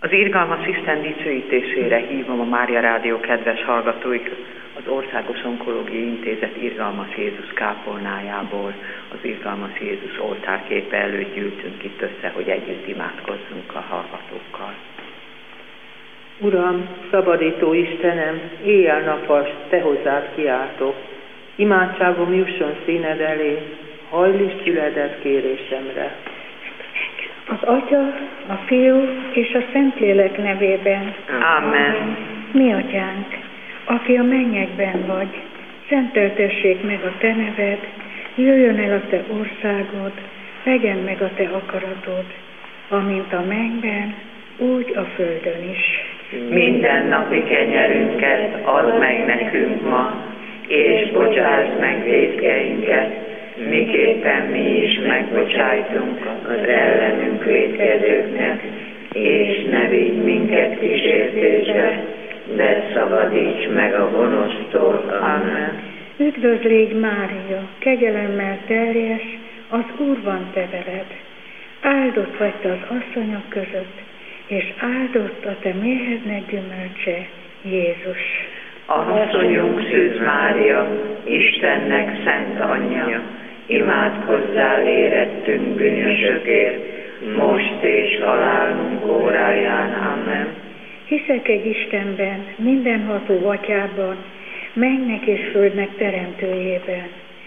Az irgalmas Isten dicsőítésére hívom a Mária Rádió kedves hallgatóit, az Országos Onkológiai Intézet Irgalmas Jézus kápolnájából, az Irgalmas Jézus oltárképe előtt gyűltünk itt össze, hogy együtt imádkozzunk a hallgatókkal. Uram, szabadító Istenem, éjjel-nappal te hozzád kiáltok. Imádságom jusson színed elé, hajlíts gyüledet kérésemre. Az Atya, a Fiú és a Szentlélek nevében. Amen. Mi Atyánk, aki a mennyekben vagy, szenteltessék meg a te neved, jöjjön el a te országod, legyen meg a te akaratod, amint a mennyben, úgy a földön is. Minden napi kenyerünket add meg nekünk ma, és bocsásd meg vétkeinket, miképpen mi is megbocsájtunk az ellenünk vétkezőknek, és ne vigy minket kísértésbe, de szabadíts meg a gonosztól. Amen. Üdvözl légy Mária, kegyelemmel teljes, az Úr van te veled. Áldott vagy te az asszonyok között, és áldott a te méhednek gyümölcse, Jézus. Asszonyunk Szűz Mária, Istennek szent anyja, imádkozzál érettünk bűnösökért, most és halálunk óráján. Amen. Hiszek egy Istenben, mindenható Atyában, mennynek és földnek teremtőjében,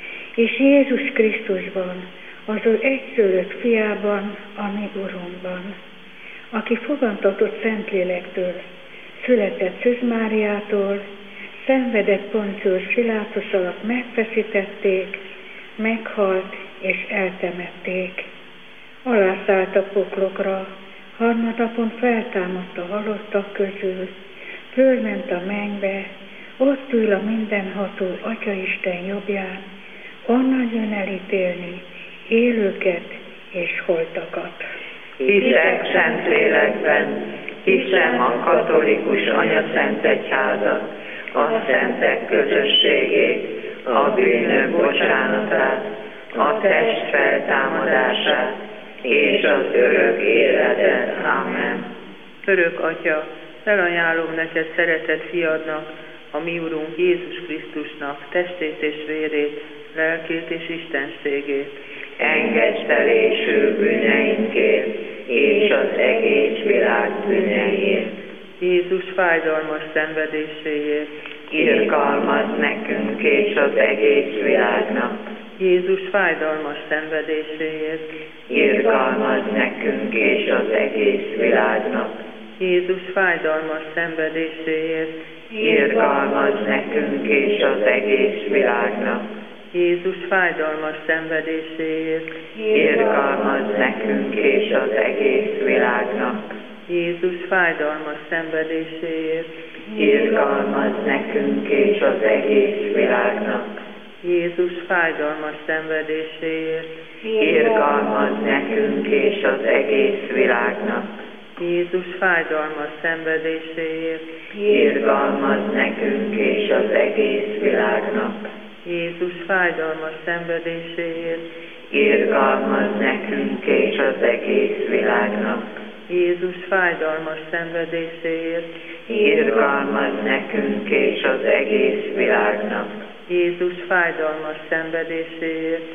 és Jézus Krisztusban, az ő egyszülött fiában, a mi Urunkban, aki fogantatott Szentlélektől, született Szűz Máriától, szenvedett Poncius Pilátus alatt megfeszítették, meghalt és eltemették. Alászállt a poklokra, harmadnapon feltámadt a halottak közül, fölment a mennybe, ott ül a mindenható Atyaisten jobbján, onnan jön elítélni élőket és holtakat. Hiszek Szentlélekben, hiszem a katolikus anyaszent egyházat, a szentek közösségét, a bűnök bocsánatát, a test feltámadását és az örök életet. Amen. Örök Atya, felajánlom neked szeretett fiadnak, a mi Urunk Jézus Krisztusnak testét és vérét, lelkét és istenségét. Engedd felésül bűneinkért és az egész világ bűneiért. Jézus fájdalmas szenvedéséért. Irgalmazd nekünk és az egész világnak. Jézus fájdalmas szenvedéséért. Irgalmazd nekünk és az egész világnak. Jézus fájdalmas szenvedéséért. Irgalmazd nekünk és az egész világnak. Jézus fájdalmas szenvedéséért. Irgalmazd nekünk és az egész világnak. Jézus fájdalmas szenvedéséért. Irgalmazd nekünk és az egész világnak. Jézus fájdalmas szenvedéséért. Irgalmazd nekünk és az egész világnak. Jézus fájdalmas szenvedéséért, irgalmazd nekünk és az egész világnak. Jézus fájdalmas szenvedéséért, Irgalmazd nekünk és az egész világnak. Jézus fájdalmas szenvedéséért, Irgalmazd nekünk és az egész világnak. Jézus fájdalmas szenvedéséért,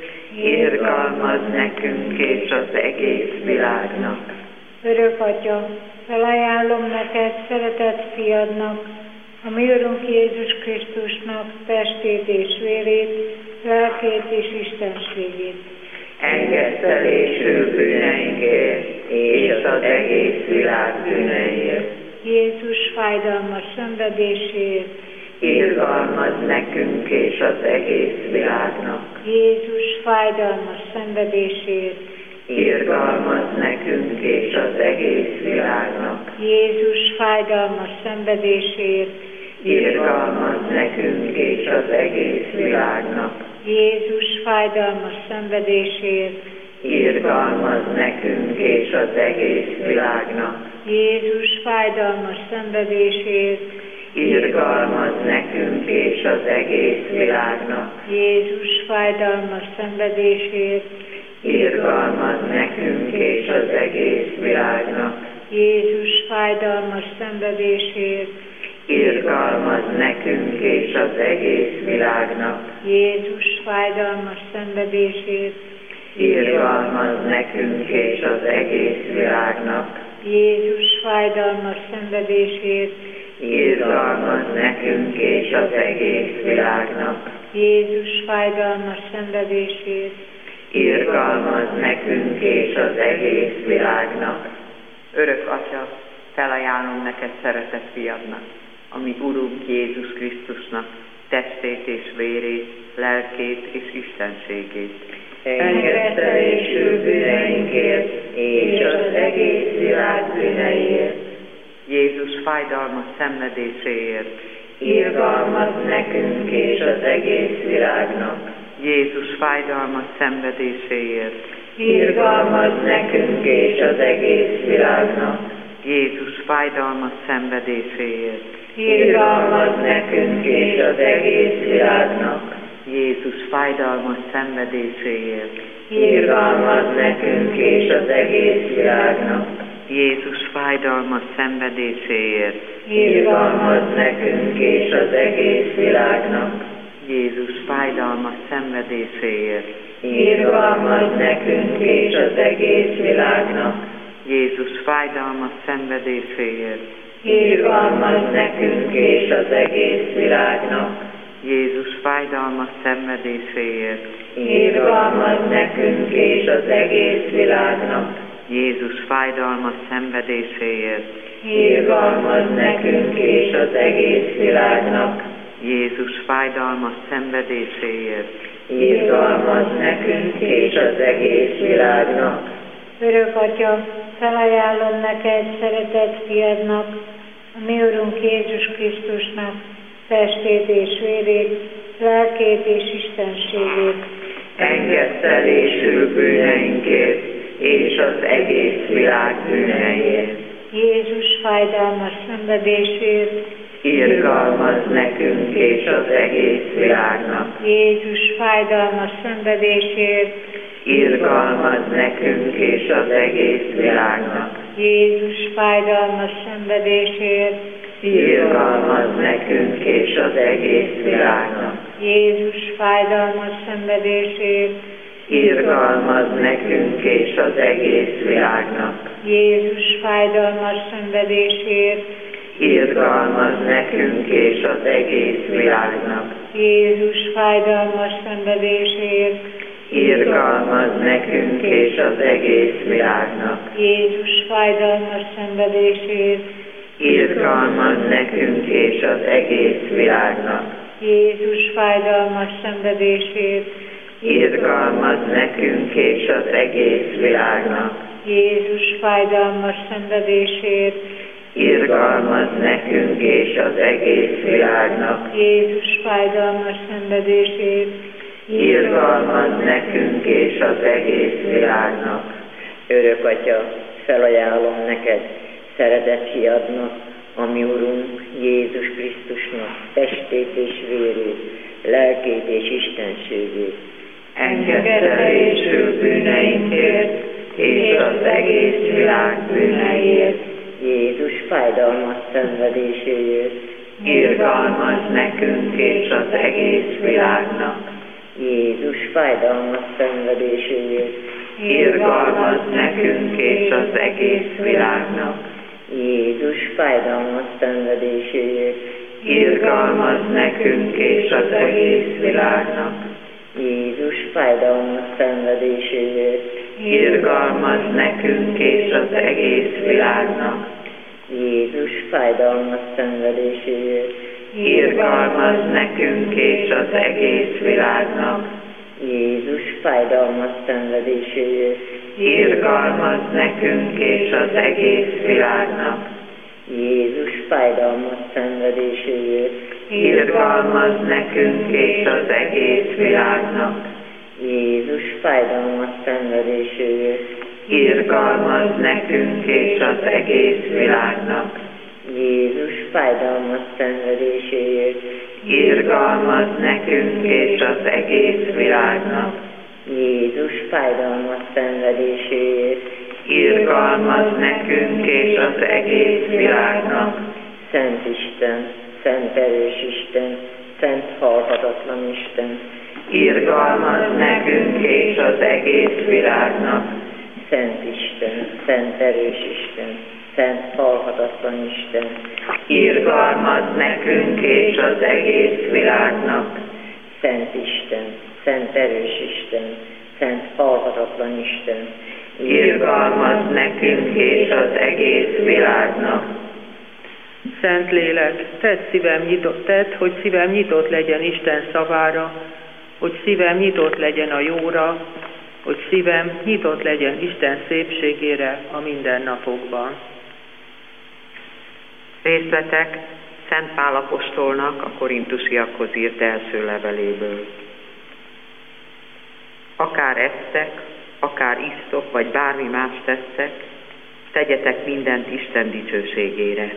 Irgalmazd nekünk és az egész világnak. Örök Atya, felajánlom neked szeretett fiadnak, a mi Urunk Jézus Krisztusnak testét és vérét, lelkét és istenségét. Engesztelésű bűneinkért és az egész világ bűneiért. Jézus fájdalmas szenvedéséért, Irgalmazd nekünk és az egész világnak. Jézus fájdalmas szenvedéséért, Irgalmazd nekünk és az egész világnak. Jézus fájdalmas szenvedéséért, Irgalmazd nekünk és az egész világnak. Jézus fájdalmas szenvedéséért, Irgalmazd nekünk és az egész világnak. Jézus fájdalmas szenvedéséért, Irgalmazd nekünk és az egész világnak. Jézus fájdalmas szenvedéséért, Irgalmazd nekünk és az egész világnak. Jézus fájdalmas fájdalmas szenvedésért, irgalmaz nekünk és az egész világnak. Jézus fájdalmas szenvedésért, Irgalmaz nekünk és az egész világnak. Jézus fájdalmas szenvedésért, Irgalmaz nekünk és az egész világnak. Jézus fájdalmas szenvedésért, Irgalmaz nekünk és az egész világnak. Örök Atya, felajánlom neked szeretett fiadnak, ami Urunk Jézus Krisztusnak testét és vérét, lelkét és istenségét. Engesztelésű bűneinkért és az egész világ bűneiért. Jézus fájdalmas szenvedéséért. Irgalmaz nekünk és az egész világnak. Jézus fájdalmas szenvedéséért. Irgalmaz nekünk és az egész világnak. Jézus fájdalmas szenvedéséért. Irgalmaz nekünk és az egész világnak. Jézus fájdalmas szenvedéséért. Irgalmaz nekünk és az egész világnak. Jézus fájdalmas szenvedéséért. Irgalmaz nekünk és az egész világnak. Jézus fájdalmas szenvedéséért. Irgalmaz nekünk és az egész világnak. Jézus fájdalmas szenvedéséért. Irgalmaz nekünk és az egész világnak. Jézus fájdalmas szenvedéséért. Irgalmaz nekünk és az egész világnak. Jézus fájdalmas szenvedéséért. Irgalmaz nekünk és az egész világnak. Jézus fájdalmas szenvedéséért. Irgalmaz nekünk és az egész világnak. Örök Atya, felajánlom neked szeretett fiadnak, a mi Urunk Jézus Krisztusnak testét és vérét, lelkét és istenségét. Engesztelésű bűneinkért és az egész világ bűneiért. Jézus fájdalmas szenvedésért, Irgalmaz nekünk és az egész világnak. Jézus fájdalmas szenvedésért, Irgalmaz nekünk és az egész világnak. Jézus fájdalmas szenvedésért, Irgalmaz nekünk és az egész világnak. Jézus fájdalmas szenvedésért, Irgalmaz nekünk és az egész világnak. Jézus fájdalmas szenvedésért, Irgalmaz nekünk és az egész világnak. Jézus fájdalmas szenvedésért, Irgalmaz nekünk és az egész világnak. Jézus fájdalmas szenvedésért, Irgalmaz nekünk és az egész világnak. Jézus fájdalmas szenvedésért, Irgalmaz nekünk és az egész világnak. Jézus fájdalmas szenvedésért, Irgalmaz nekünk és az egész világnak. Jézus fájdalmas szenvedésért, Irgalmaz nekünk és az egész világnak. Örök Atya, felajánlom neked, szeretett fiadnak, a mi Urunk Jézus Krisztusnak testét és vérét, lelkét és istenségét. Engesztelésű bűneinkért és az egész világ bűneiért. Jézus fájdalmas szenvedéséért. Irgalmaz nekünk és az egész világnak. Jézus fájdalmas szenvedéséért. Irgalmaz nekünk és az egész világnak. Jézus fájdalmas szenvedéséért. Irgalmaz nekünk és az egész világnak. Jézus fájdalmas szenvedéséért. Irgalmaz nekünk és az egész világnak. Jézus fájdalmas szenvedéséért. Irgalmaz nekünk és az egész világnak. Jézus fájdalmas szenvedéséért. Irgalmaz nekünk és az egész világnak. Jézus fájdalmas szenvedéséért. Irgalmaz nekünk és az egész világnak. Jézus fájdalmas szenvedéséért. Irgalmaz nekünk és az egész világnak. Jézus fájdalmas szenvedéséért. Irgalmaz nekünk és az egész világnak. Jézus fájdalmas szenvedéséért. irgalmaz nekünk és az egész világnak. Szent Isten, szent erős Isten, szent halhatatlan Isten, Irgalmaz nekünk és az egész világnak. Szent Isten, szent erős Isten, szent halhatatlan Isten, Irgalmaz nekünk és az egész világnak. Szent Isten, szent erős Isten, szent halhatatlan Isten, Irgalmaz nekünk és az egész világnak. Szent Lélek, tedd, hogy szívem nyitott legyen Isten szavára, hogy szívem nyitott legyen a jóra, hogy szívem nyitott legyen Isten szépségére a mindennapokban. Részletek Szent Pál apostolnak a korintusiakhoz írt első leveléből. Akár esztek, akár isztok, vagy bármi más tesztek, tegyetek mindent Isten dicsőségére.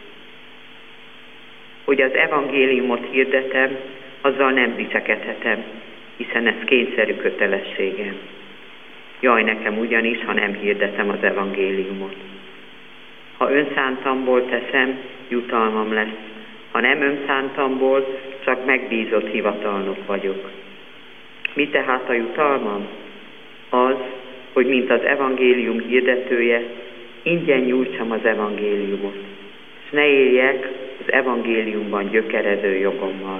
Hogy az evangéliumot hirdetem, azzal nem dicsekedhetem, hiszen ez kényszerű kötelességem. Jaj nekem ugyanis, ha nem hirdetem az evangéliumot. Ha önszántamból teszem, jutalmam lesz. Ha nem önszántamból, csak megbízott hivatalnok vagyok. Mi tehát a jutalmam? Az, hogy mint az evangélium hirdetője, ingyen nyújtsam az evangéliumot, és ne éljek az evangéliumban gyökerező jogommal.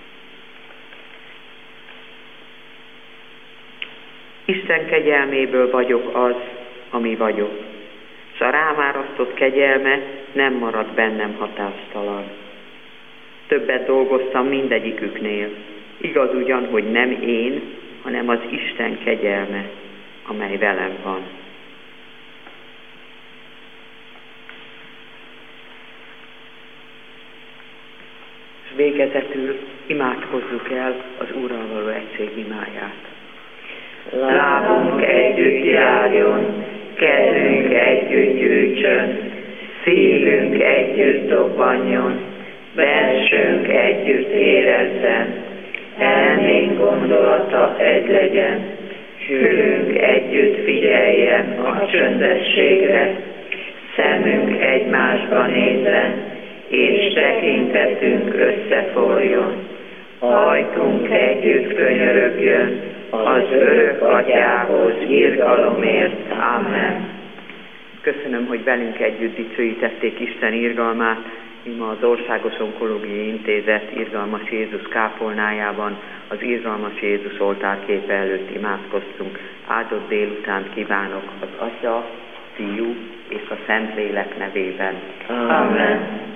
Isten kegyelméből vagyok az, ami vagyok, és a rám árasztott kegyelme nem marad bennem hatástalan. Többet dolgoztam mindegyiküknél, igaz ugyan, hogy nem én, hanem az Isten kegyelme, amely velem van. És végezetül imádkozzuk el az Úrral való egység imáját. Lábunk együtt járjon, kezünk együtt gyűjtsön, szívünk együtt dobbanjon, bensőnk együtt érezzen, elménk gondolata egy legyen, fülünk együtt figyeljen a csöndességre, szemünk egymásba nézzen, és tekintetünk összeforjon, ajtunk együtt könyörögjön, az örök Atyához irgalomért. Amen. Köszönöm, hogy velünk együtt dicsőítették Isten irgalmát. Mi ma az Országos Onkológiai Intézet Irgalmas Jézus kápolnájában az Irgalmas Jézus oltárképe előtt imádkoztunk. Áldott délutánt kívánok az Atya, Fiú és a Szentlélek nevében. Amen.